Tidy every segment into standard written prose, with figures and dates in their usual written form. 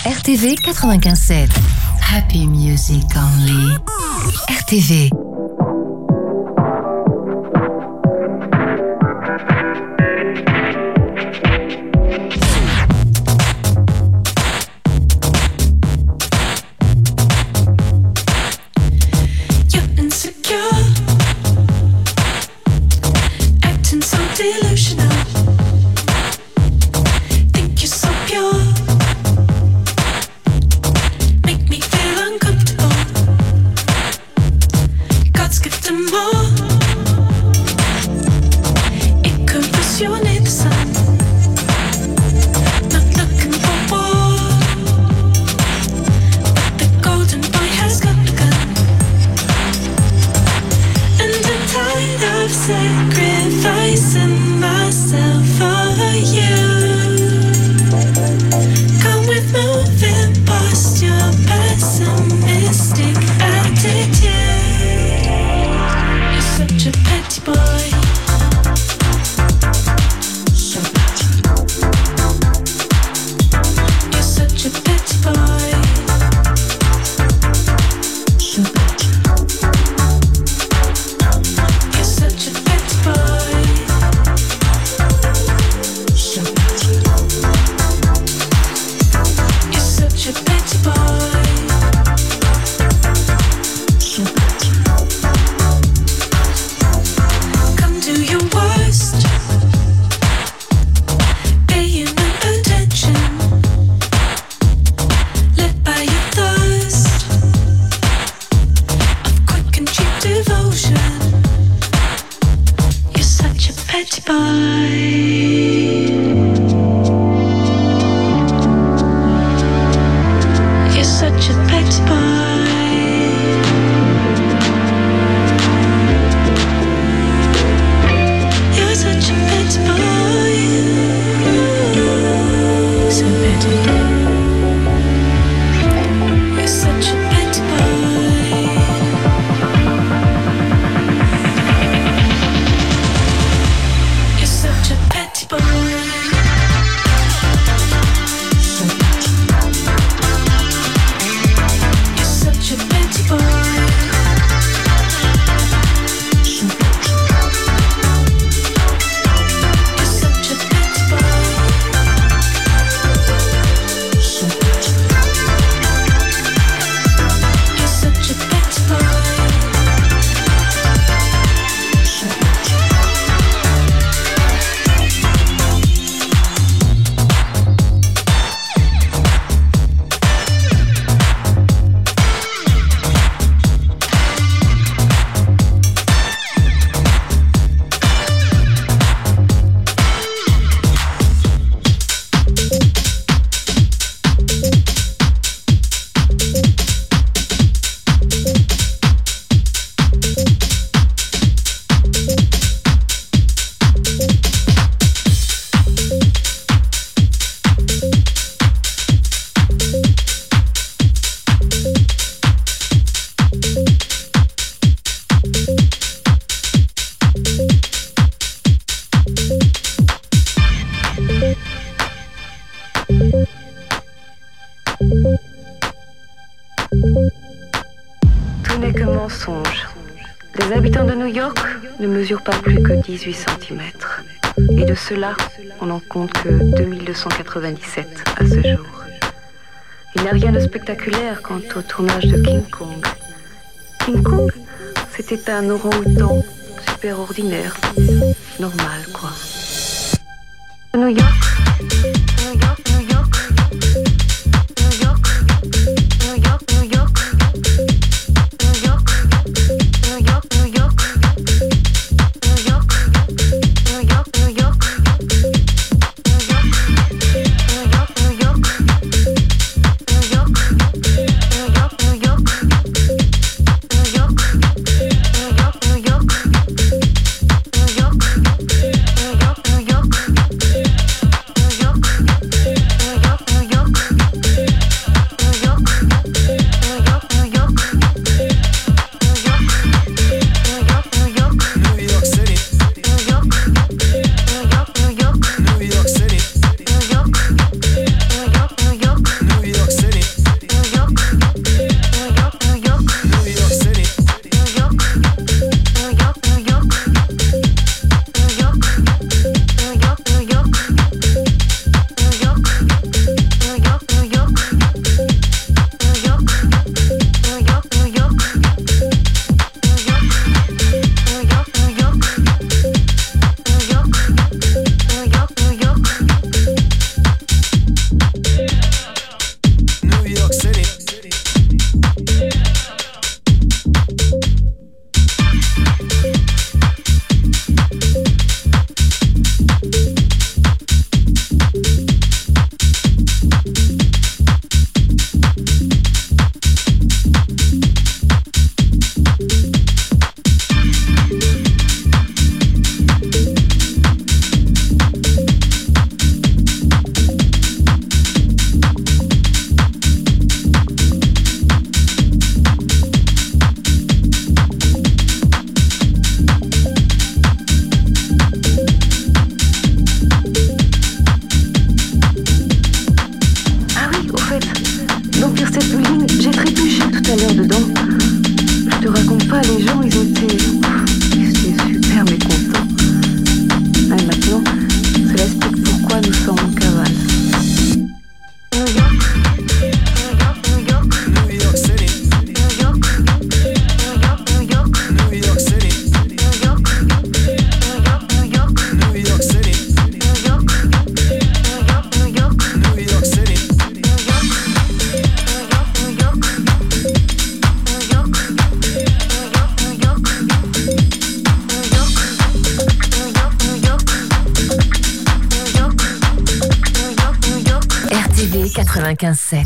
RTV 95.7. Happy music only. RTV. Ne mesure pas plus que 18 cm. Et de cela, on n'en compte que 2297 à ce jour. Il n'y a rien de spectaculaire quant au tournage de King Kong. King Kong, c'était un orang-outan super ordinaire, normal quoi. New York, New York, New York, New York, New York, New York, New York, New York, New York. New York. 95.7.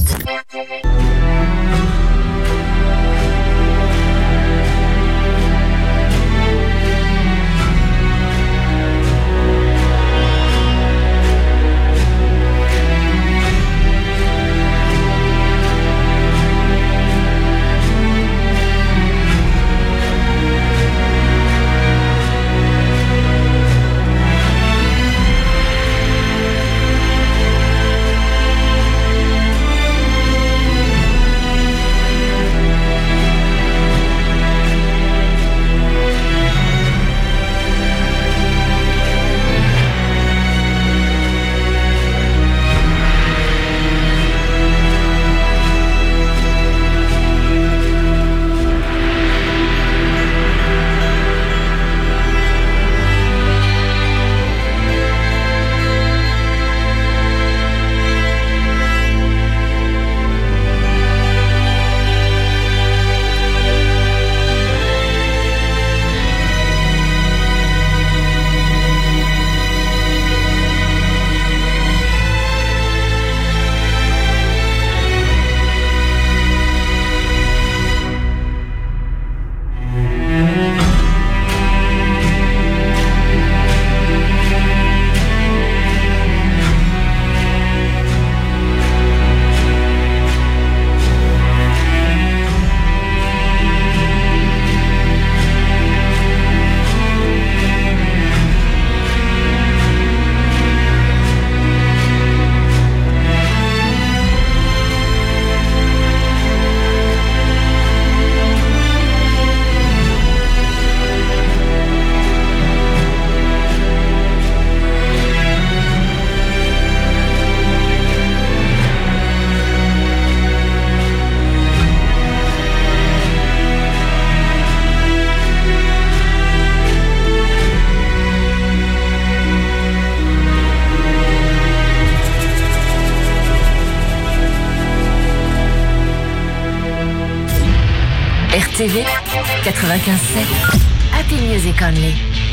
RTV 95.7. Happy Music Only.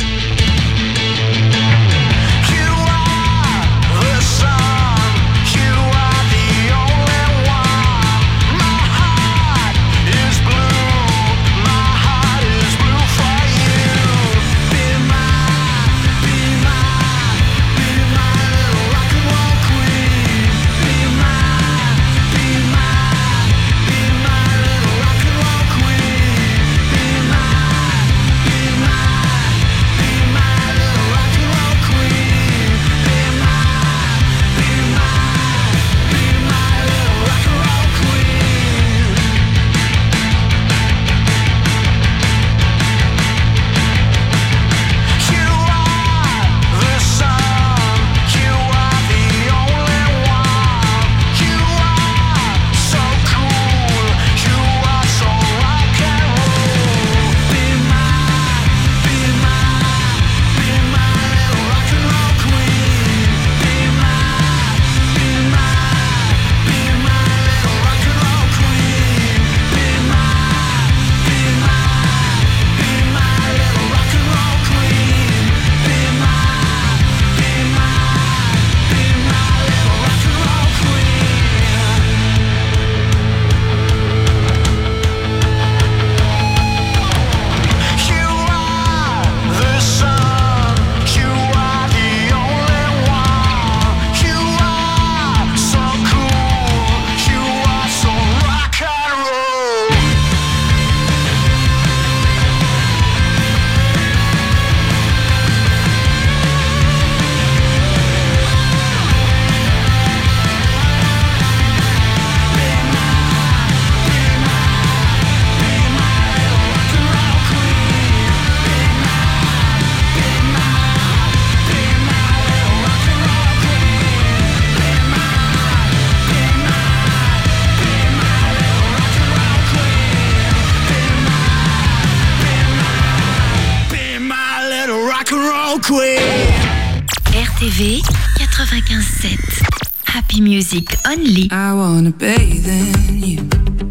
RTV 95.7. Happy Music Only. I wanna bathe in you.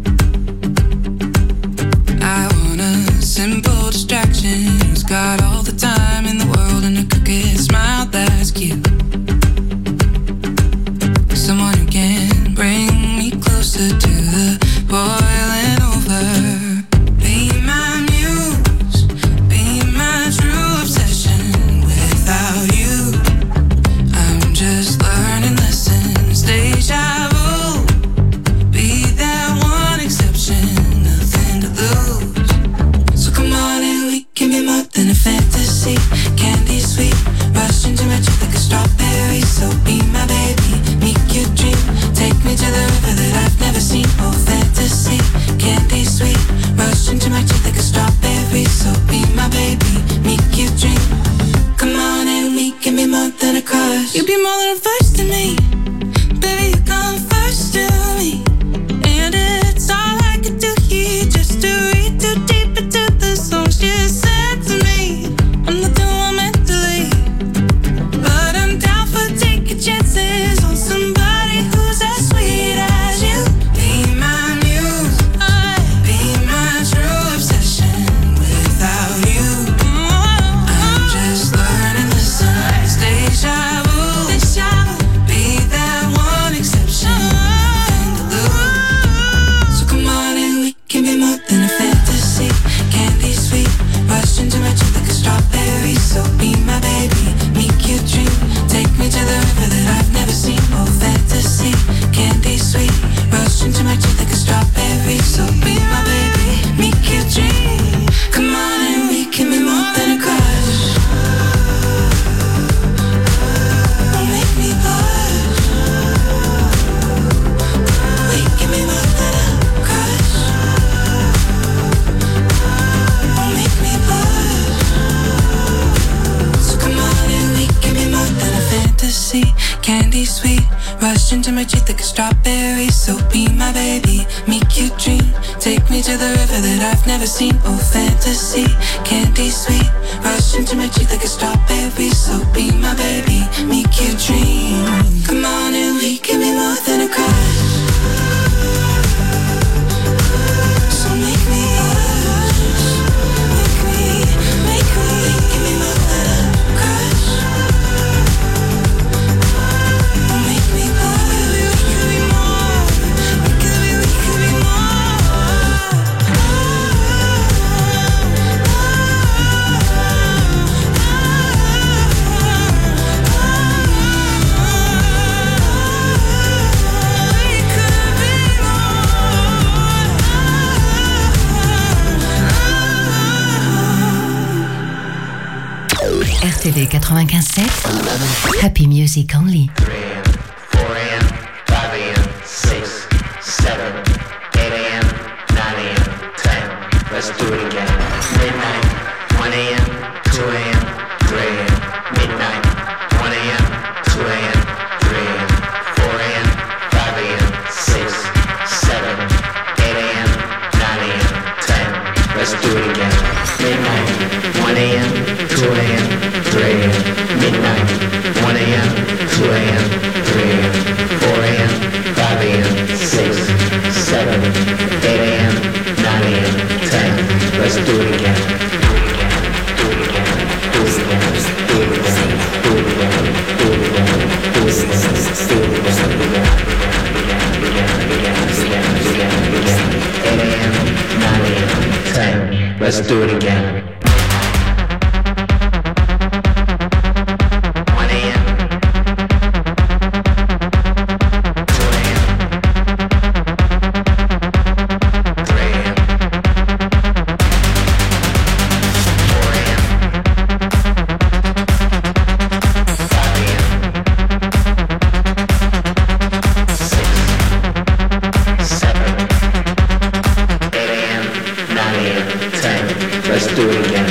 I want a simple distraction who's got all the time in the world and a crooked smile that's cute. Someone who can bring closer to the boiling over. Be my muse, be my true obsession. Without you, I'm just learning lessons. Deja vu, be that one exception, nothing to lose. So come on and we can be more than a fantasy. Candy sweet, rush into my cheek like a strawberry. So be my baby, make your dream. Take me to the river that I've never seen. Oh, fantasy, candy sweet, rush into my cheek like a strawberry. So be my baby, make your dream. Come on and we can be more than a crush. You be more than a first to me, baby, you come first to me. And it's all I could do here, just to read too deep into the songs you said to me. I'm not the one mentally, but I'm down for taking chances on somebody who's as sweet as you. Be my muse, be my true obsession. Without you, I'm just learning lessons. Deja vu, be that one exception, nothing to lose. So come on and we can be more than a fantasy. Candy sweet, rush into my cheek like a strawberry. So be my baby, make your dream. Take me to the river that I've never seen. Oh, fantasy, candy sweet, rush into my cheek like a strawberry. So be my baby, make your dream. Come on and we can be more than a crush. Oh, make me blush. We can be more than a crush. Oh, make me blush. So come on and we can be more than a fantasy. Candy sweet, rush into my teeth like a strawberry. So be my baby, make you dream. Take me to the river that I've never seen. Oh, fantasy, candy sweet, rush into my teeth like a strawberry. So be my baby, make you dream. Come on and we can be more than a crush. So make me blush. Make me, give me more than a crush. Make me blush. We can be more. We can be more. RTV 95.7, Happy Music Only. 3 a.m., 4 a.m., 5 a.m., 6, 7, 8 a.m., 9 a.m., 10. Let's do it again. Midnight, 1 a.m., 2 a.m., 3 a.m. Midnight, 1 a.m., 2 a.m., 3 a.m., 4 a.m., 5 a.m., 6, 7, 8 a.m., 9 a.m., 10. Let's do it again. Midnight, 1 a.m., 2 a.m., 3 a.m. Midnight, 1 a.m., 2 a.m., 3 a.m., 4 a.m., 5 a.m., 6, 7, 8 a.m., 9 a.m., 10. Let's do it again. Do it again. Do it again. Do it again. Do it again. Do it again. Do it again. 8 a.m., 9 a.m., 10. Let's do it again. Let's do it again.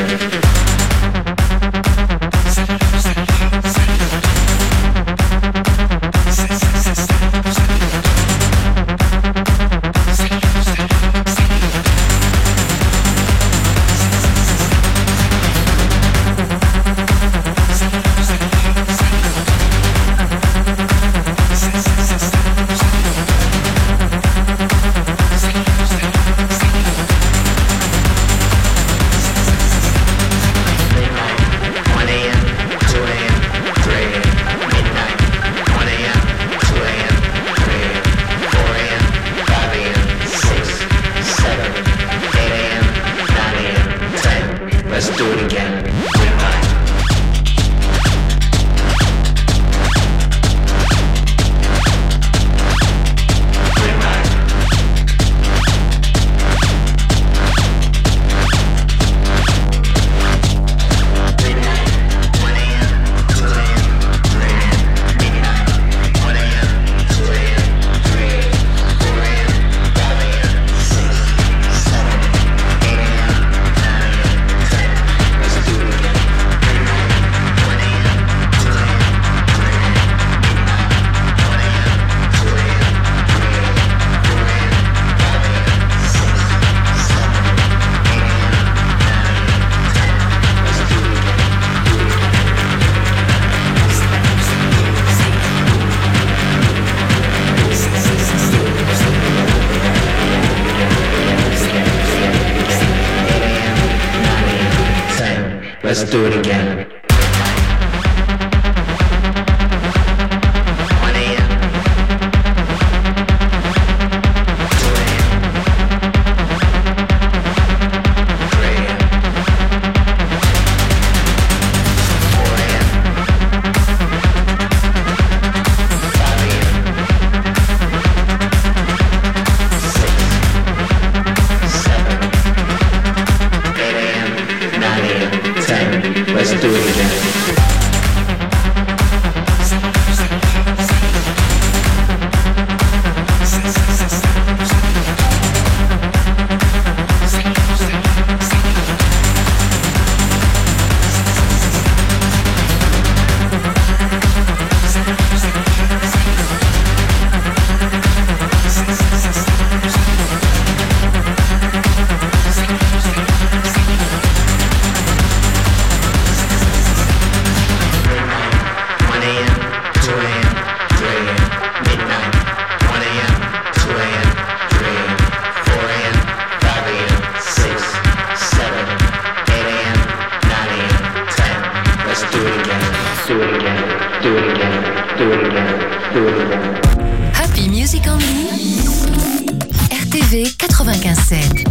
Let's do it again. Let's do it again. Happy Music Only, RTV 95.7.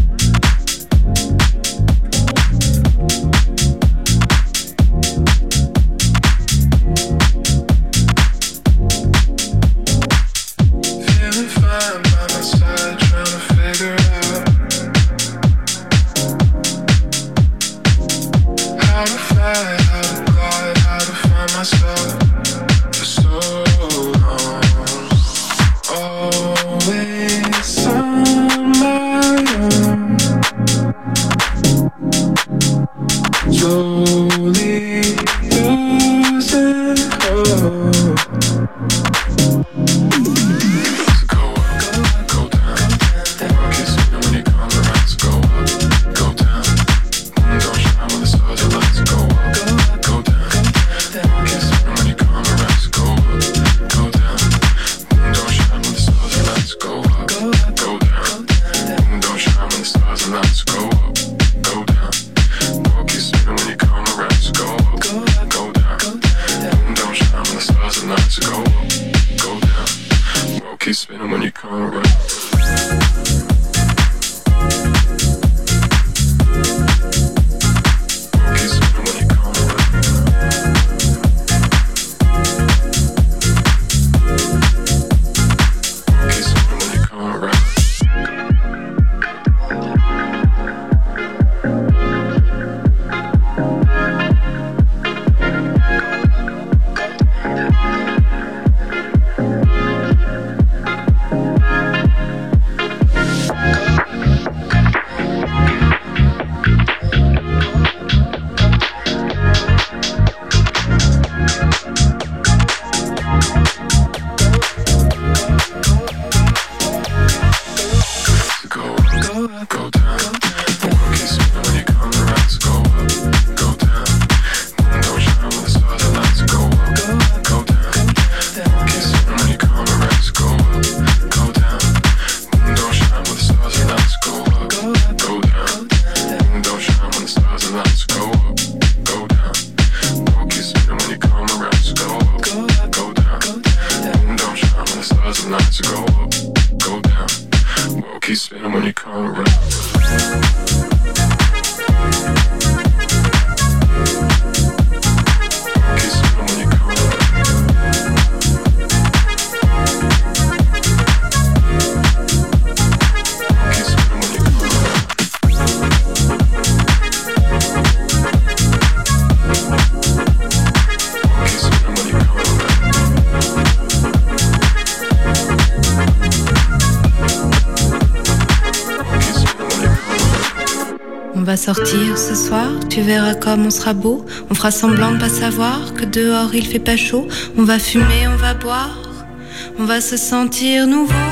On va sortir ce soir, tu verras comme on sera beau. On fera semblant de pas savoir que dehors il fait pas chaud. On va fumer, on va boire, on va se sentir nouveau.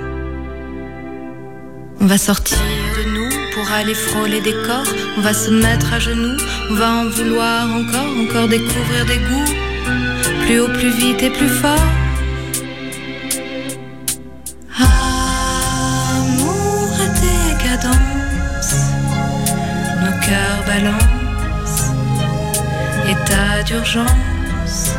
On va sortir de nous pour aller frôler des corps. On va se mettre à genoux, on va en vouloir encore découvrir des goûts. Plus haut, plus vite et plus fort. Amour et décadence, nos cœurs balancent état d'urgence.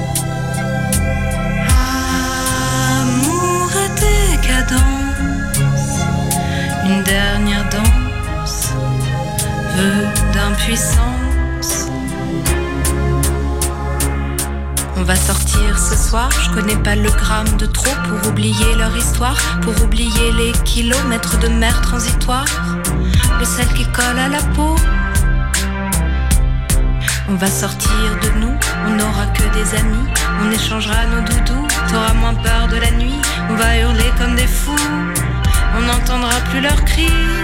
Amour et décadence, une dernière danse, vœu d'impuissance. On va sortir ce soir, je connais pas le gramme de trop pour oublier leur histoire, pour oublier les kilomètres de mer transitoire, le sel qui colle à la peau. On va sortir de nous, on n'aura que des amis, on échangera nos doudous, t'auras moins peur de la nuit, on va hurler comme des fous, on n'entendra plus leurs cris.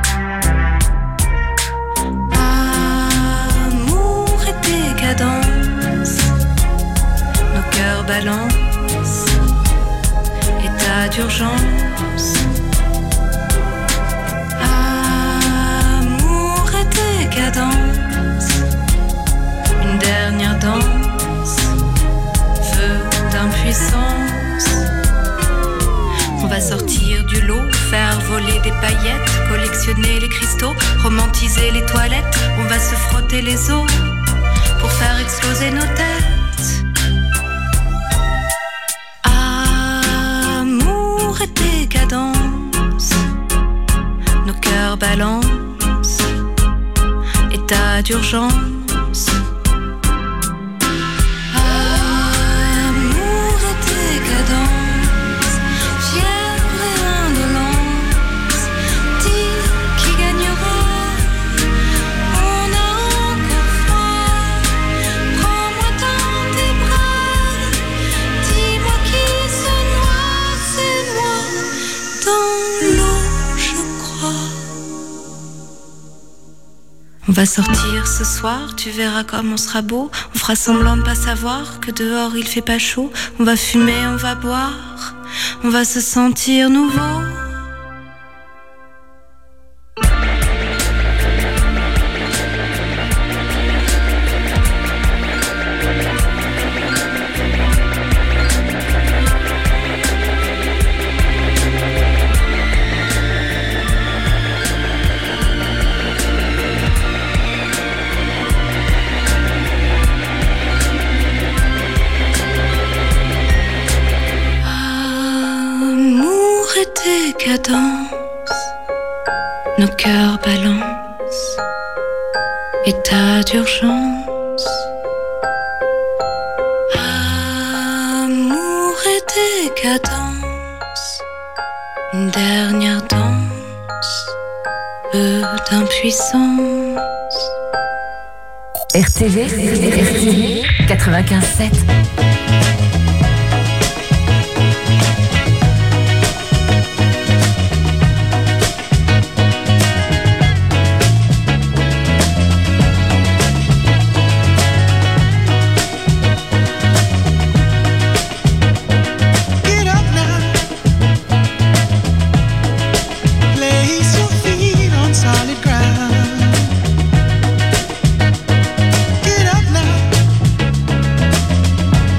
Amour et décadence, nos cœurs balancent, état d'urgence. Amour et décadence, une dernière danse, feu d'impuissance. On va sortir du lot, faire voler des paillettes, collectionner les cristaux, romantiser les toilettes. On va se frotter les os pour faire exploser nos têtes. Amour et décadence, nos cœurs balancent, état d'urgence. Amour et décadence, fièvre et indolence, dis qui gagnera, on a encore froid, prends-moi dans tes bras, dis-moi qui se noie, c'est moi, dans l'eau je crois. On va sortir ce soir, tu verras comme on sera beau. On fera semblant de pas savoir que dehors il fait pas chaud. On va fumer, on va boire, on va se sentir nouveau. Décadence, nos cœurs balancent, état d'urgence. Amour et décadence, une dernière danse, peu d'impuissance. RTV 95.7. Get up now.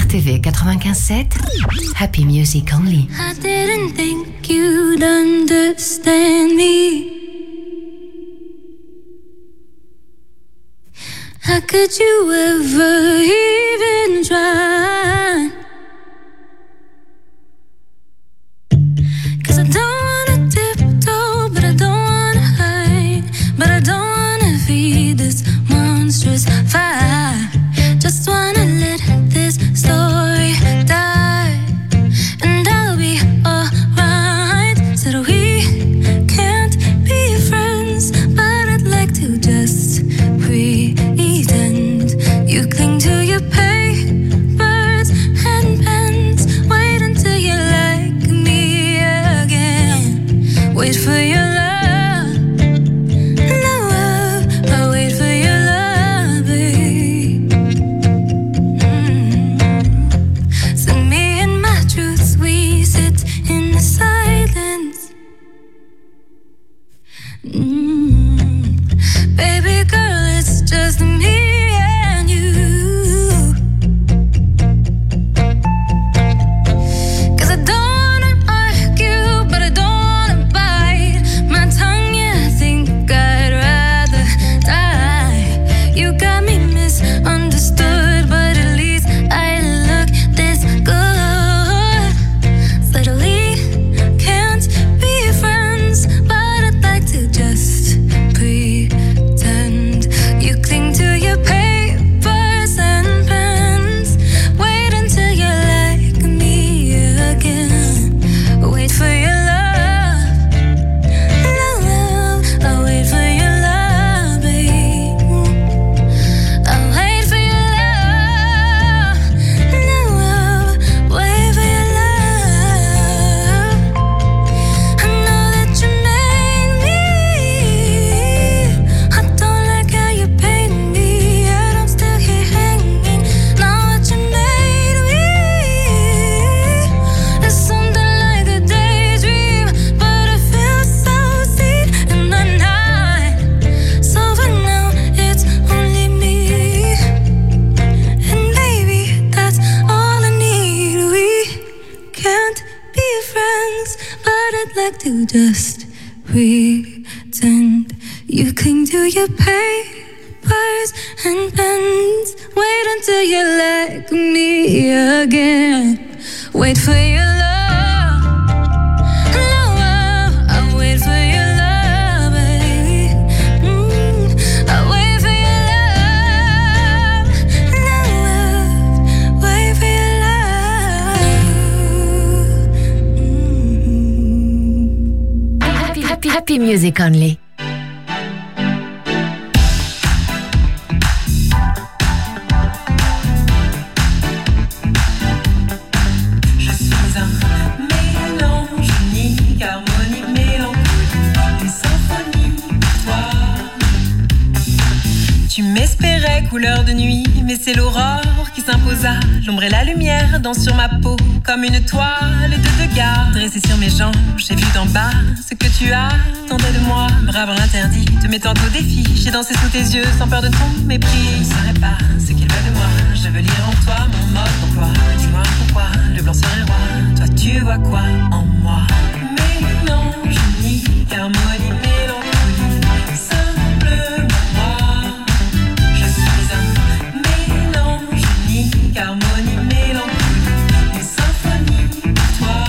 RTV 95.7, Happy Music Only. I didn't think you'd understand me. How could you ever even try? 'Cause I don't wanna tiptoe, but I don't wanna hide. But I don't wanna feed this monstrous fire. Just wanna let this story die, and I'll be alright. Said we can't be friends, but I'd like to just pretend. You cling to your papers and pens. Wait until you like me again. Wait for your love. Baby girl, it's just me and you. 'Cause I don't wanna argue, but I don't wanna bite my tongue, yeah, I think I'd rather die. You got me misunderstood, but at least I look this good. Suddenly can't be friends, but I'd like to just pretend. You cling to your papers and pens. Wait until you like me again. Wait for your love. Love, I'll wait for your love, babe. I'll wait for your love. Love, wait for your love. I know that you made me. I don't like how you paid me, yet I'm still here hanging. Now what you made me is something like a daydream, but it feels so sweet in the night. So for now it's only me, and baby that's all I need. We can't be friends, but I'd like to just pretend. You cling to your papers and pens. Wait until you like me again. Wait for your love. Love, I'll wait for your love, baby. I'll wait for your love. Love, wait for your love. Happy Music Only. Je suis un mélange unique, harmonie, mélancolie, une symphonie pour toi. Tu m'espérais couleur de nuit, mais c'est l'aurore qui s'imposa. L'ombre et la lumière dansent sur ma peau comme une toile de Degas. Dressée sur mes jambes, j'ai vu d'en bas ce que tu attendais de moi. Brave l'interdit, te mettant au défi. J'ai dansé sous tes yeux sans peur de ton mépris. Je ne saurais pas ce qu'il veut de moi. Je veux lire en toi mon mode d'emploi. Dis-moi pourquoi le blanc serait roi. Toi tu vois quoi en moi? Mélange unique, harmonie, mélancolie, simplement moi. Je suis un mélange unique, harmonie, mélancolie, une symphonie pour toi.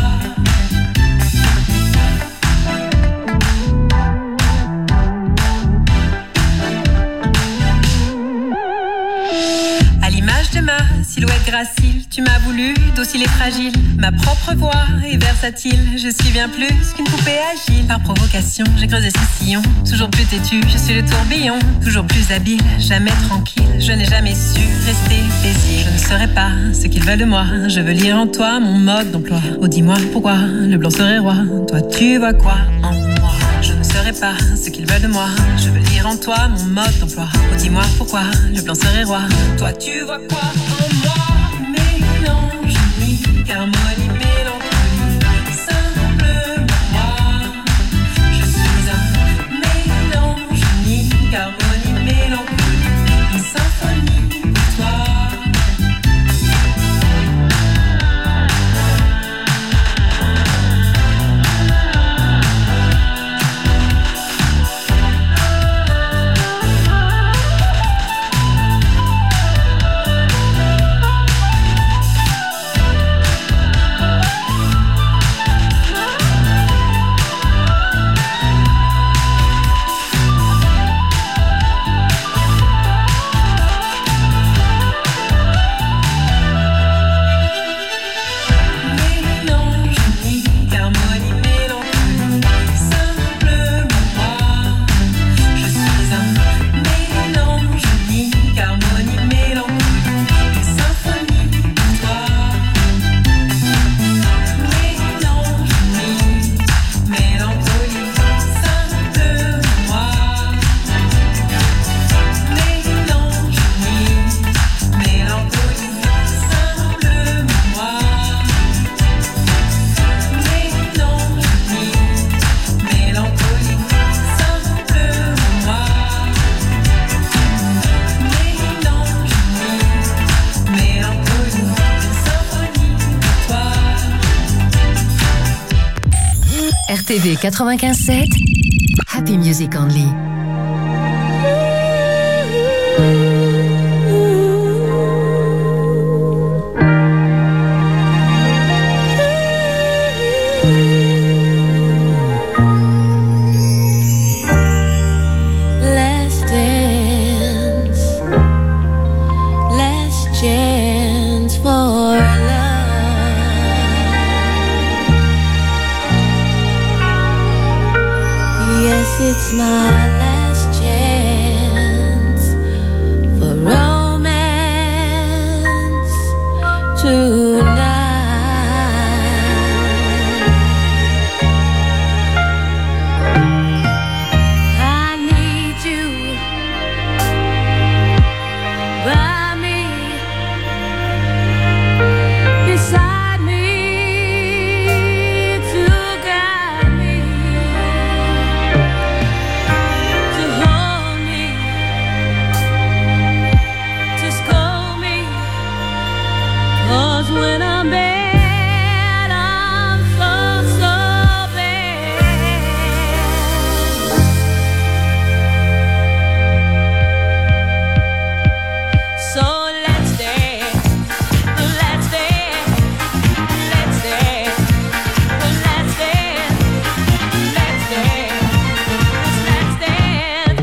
À l'image de ma silhouette gracile, tu m'as voulu docile et fragile. Ma propre voix est versatile. Je suis bien plus qu'une poupée agile. Par provocation, j'ai creusé ce sillon. Toujours plus têtu, je suis le tourbillon. Toujours plus habile, jamais tranquille. Je n'ai jamais su rester paisible. Je ne saurais pas ce qu'ils veulent de moi. Je veux lire en toi mon mode d'emploi. Oh dis-moi pourquoi le blanc serait roi. Toi tu vois quoi en moi? Je ne saurais pas ce qu'ils veulent de moi. Je veux lire en toi mon mode d'emploi. Oh dis-moi pourquoi le blanc serait roi. Toi tu vois quoi en moi? Mélange unique, harmonie, mélancolie, simplement moi. Je suis un mélange unique, harmonie, mélancolie, une symphonie pour toi. RTV 95.7, Happy Music Only. It's my last chance for romance tonight. I need you by me, beside me, to guide me, to hold me, to scold me. 'Cause when I'm bad, I'm so bad. So let's dance, let's dance, let's dance, let's dance, let's dance, let's dance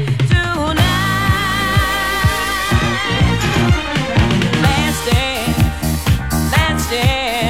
tonight. Let's dance, let's dance.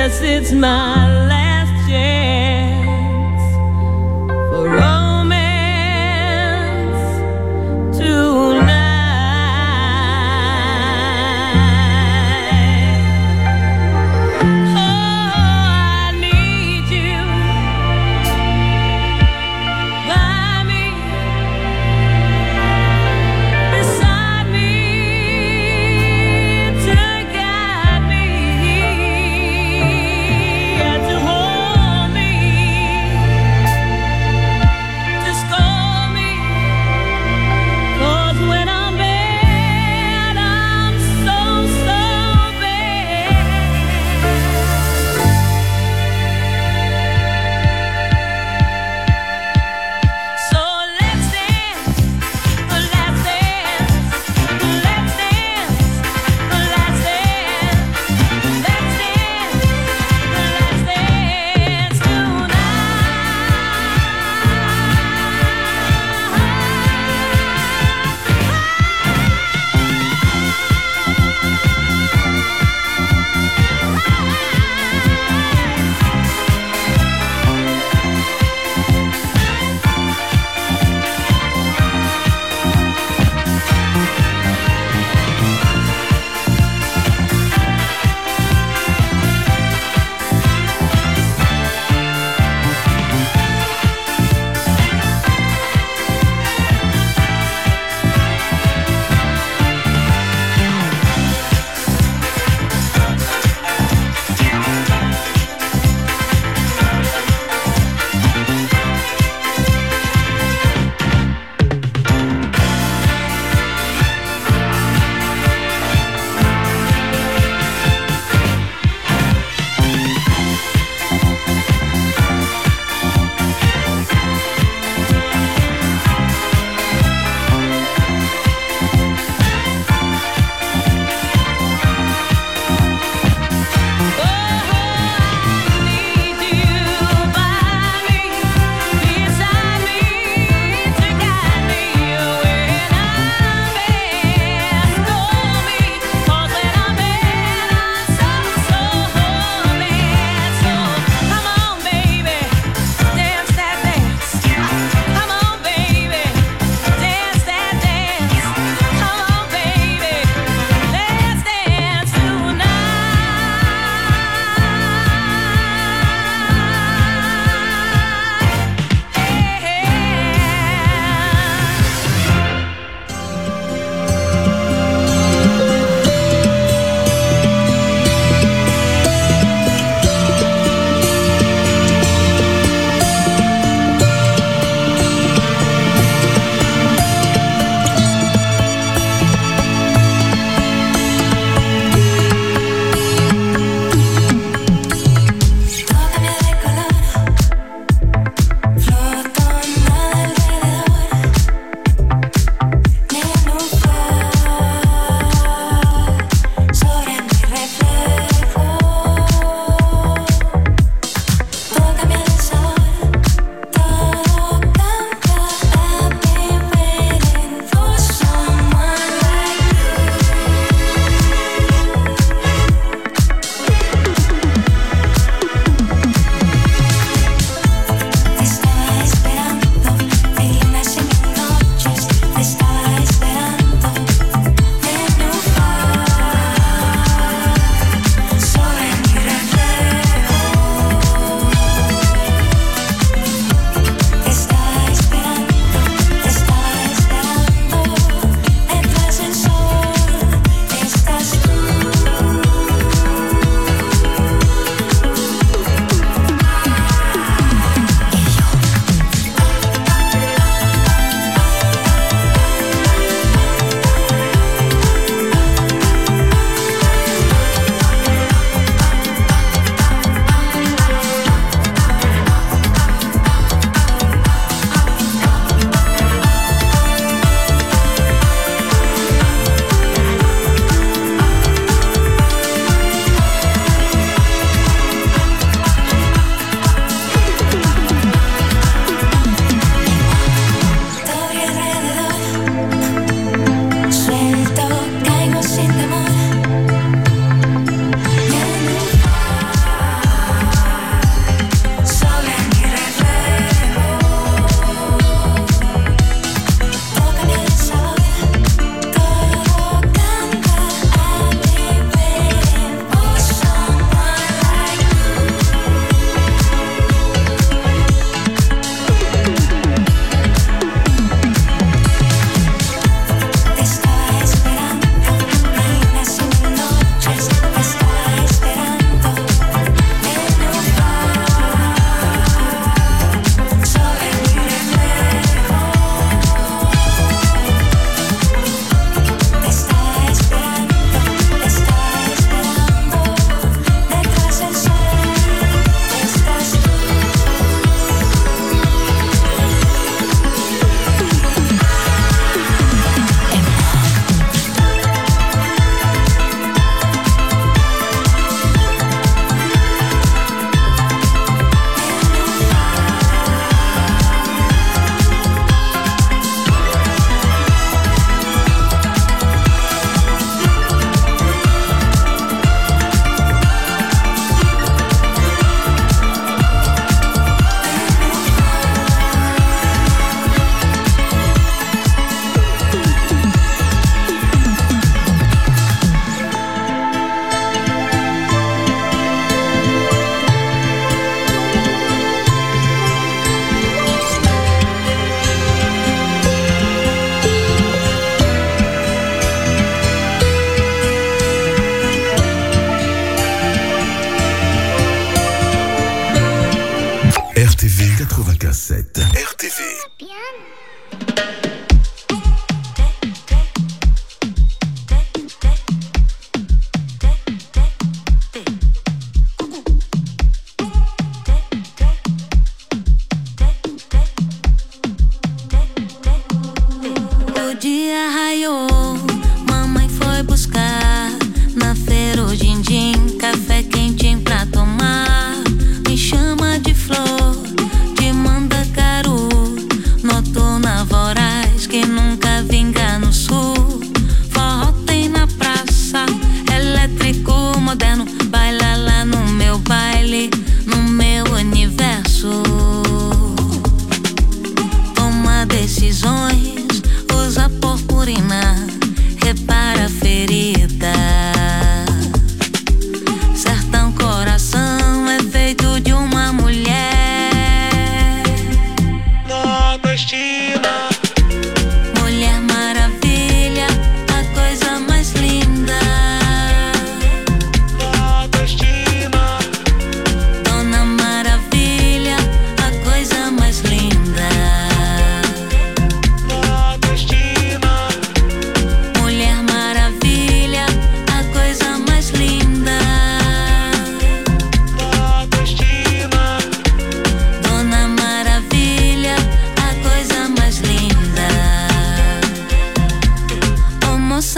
guess it's my last chance for romance tonight. Oh, I need you by me, beside me, to guide me. It's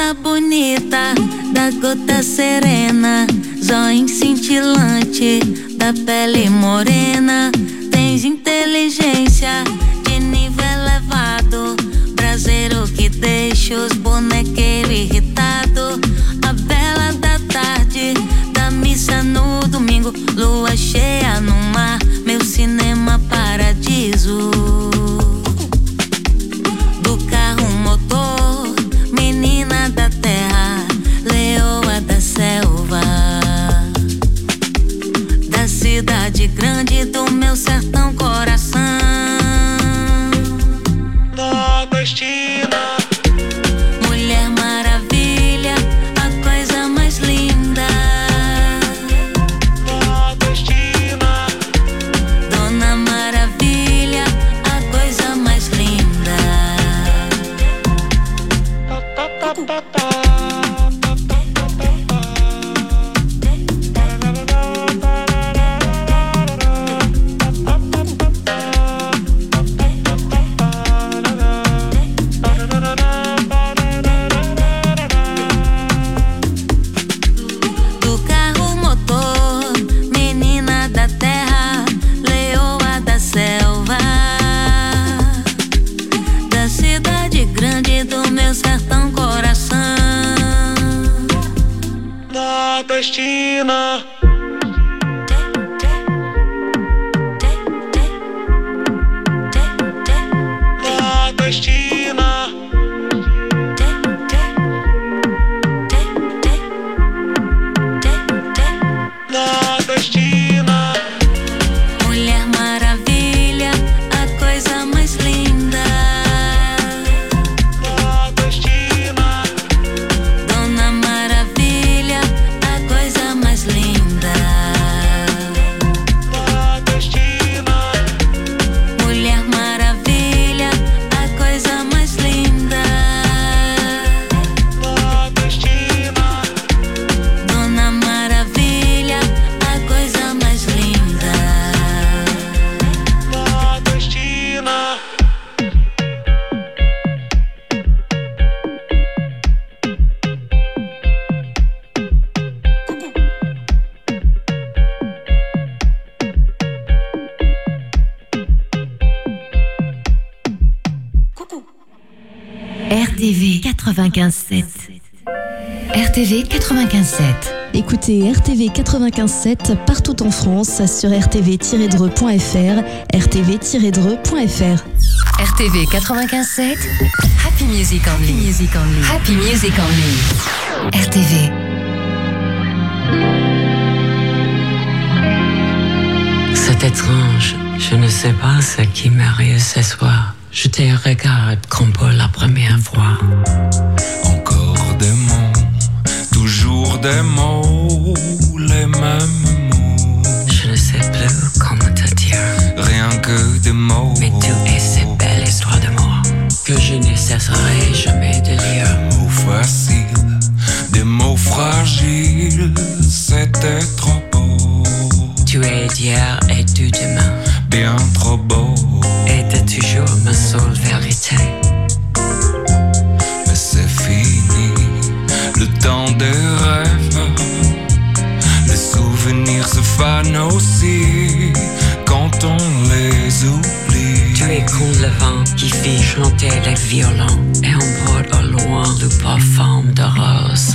Moça bonita, da gota serena, zóio cintilante, da pele morena. Tens inteligência de nível elevado, braseiro que deixa os bonequeiros irritados. A bela da tarde, da missa no domingo, lua cheia no mar, meu cinema paradiso. Do carro motor, menina da terra, leoa da selva, da cidade grande do meu sertão coração. Nordestina, Mulher maravilha, a coisa mais linda. nordestina, Dona Maravilha, a coisa mais linda. Do carro motor, menina da terra, leoa da selva, da cidade grande do meu sertão coração. nordestina, nordestina, nordestina, Mulher maravilha, a coisa mais linda. nordestina, Dona Maravilha, a coisa mais linda. nordestina, Mulher Maravilha, a coisa mais linda. nordestina, Dona Maravilha, a coisa mais linda. nordestina. RTV 95.7. RTV 95.7. Écoutez RTV 95.7 partout en France sur rtv-dreux.fr, rtv-dreux.fr. RTV 95.7. Happy Music Only. Happy Music Only. Happy Music Only. RTV. C'est étrange, je ne sais pas ce qui m'arrive ce soir. Je te regarde comme pour la première fois. Encore des mots, toujours des mots, les mêmes mots. Je ne sais plus comment te dire. Rien que des mots. Mais tu es cette belle histoire d'amour que je ne cesserai jamais de lire. Des mots faciles, des mots fragiles, c'était trop beau. Tu es d'hier et du demain, Bien trop beau. et de toujours ma seule vérité. Mais c'est fini, le temps des rêves. Les souvenirs se fanent aussi quand on les oublie. Tu es comme le vent qui fait chanter les violons et on porte au loin le parfum de rose.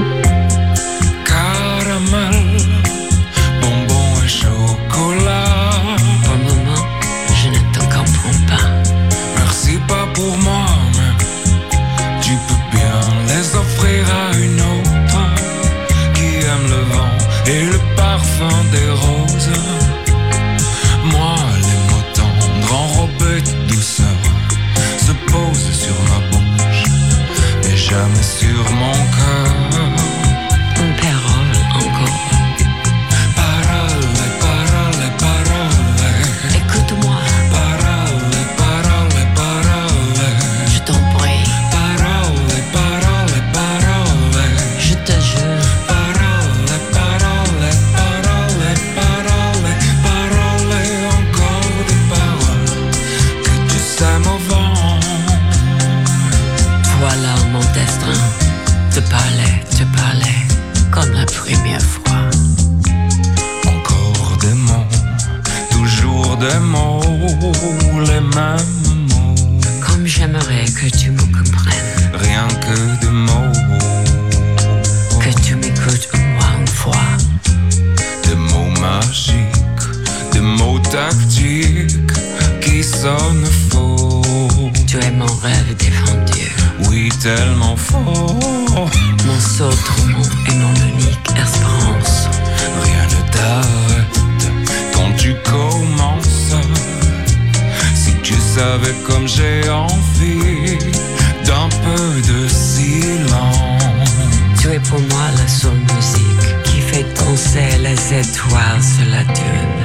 Caramel, bonbon et chocolat. Pour le moment, je ne te comprends pas. Merci pas pour moi, mais tu peux bien les offrir à une autre qui aime le vent et le parfum des roses. Moi, les mots tendres enrobés de douceur se posent sur ma bouche, mais jamais sur mon cœur. Une parole encore. Parole, parole, parole. Écoute-moi, Parole, parole, parole. je t'en prie. Parole, parole, parole. Je te jure, Parole, parole, parole, parole, parole, encore des paroles que tu sèmes au vent. voilà mon destin. te parlais, comme la première fois. Encore des mots, toujours des mots, les mêmes mots. Comme j'aimerais que tu me comprennes. Rien que des mots. Que tu m'écoutes au moins une fois. Des mots magiques, des mots tactiques qui sonnent faux. Tu es mon rêve défendu. Oui, tellement fort. Mon seul tourment et mon unique espérance. Rien ne t'arrête quand tu commences. Si tu savais comme j'ai envie d'un peu de silence. Tu es pour moi la seule musique qui fait danser les étoiles sur la dune.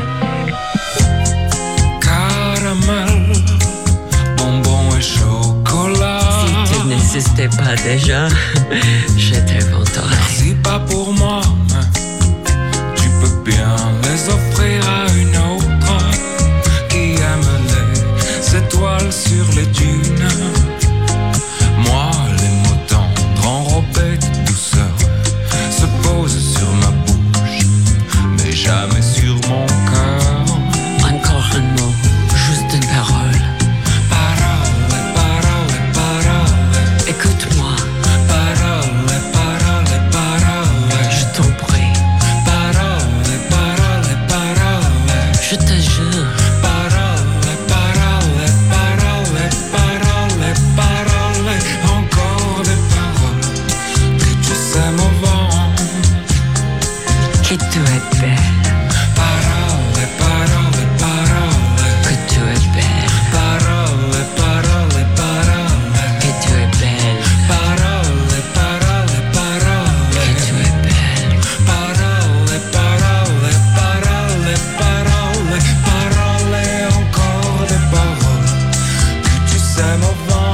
Caramel, bonbon et chocolat. Si tu n'existais pas déjà, je t'inventerais. Si pas pour moi, tu peux bien les offrir à une autre qui aime les étoiles sur les dunes. Moi, les mots tendres enrobés de douceur se posent sur ma bouche, mais jamais sur mon cœur. Encore un mot, juste une parole. Parole, parole, parole. Écoute-moi. Parole, parole, parole. Je t'en prie. Parole, parole, parole. Je te jure. Parole, parole, parole, parole, parole. Encore des paroles que tu sèmes au vent. Que tu es belle. Parole, parole, parole. Que tu es belle. Parole, parole, parole. Que tu es belle. Parole, parole, parole. Que tu es belle. Parole, parole, parole, parole, parole, encore des paroles que tu sèmes au vent.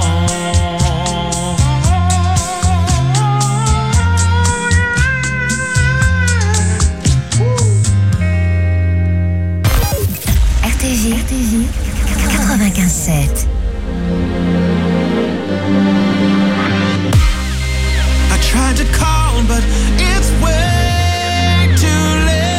RTV 95.7. I tried to call, but it's way too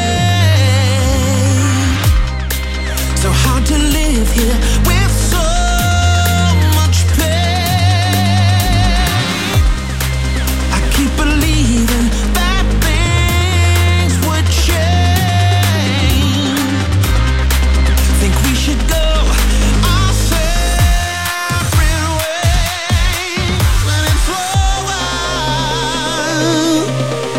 late. So hard to live here with so much pain. I keep believing that things would change. Think we should go our separate ways when it's over.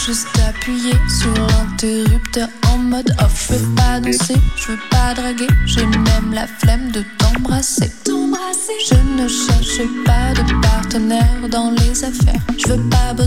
juste appuyer sur l'interrupteur en mode off. Je veux pas danser, je veux pas draguer, j'ai même la flemme de t'embrasser. Je ne cherche pas de partenaire dans les affaires, je veux pas bosser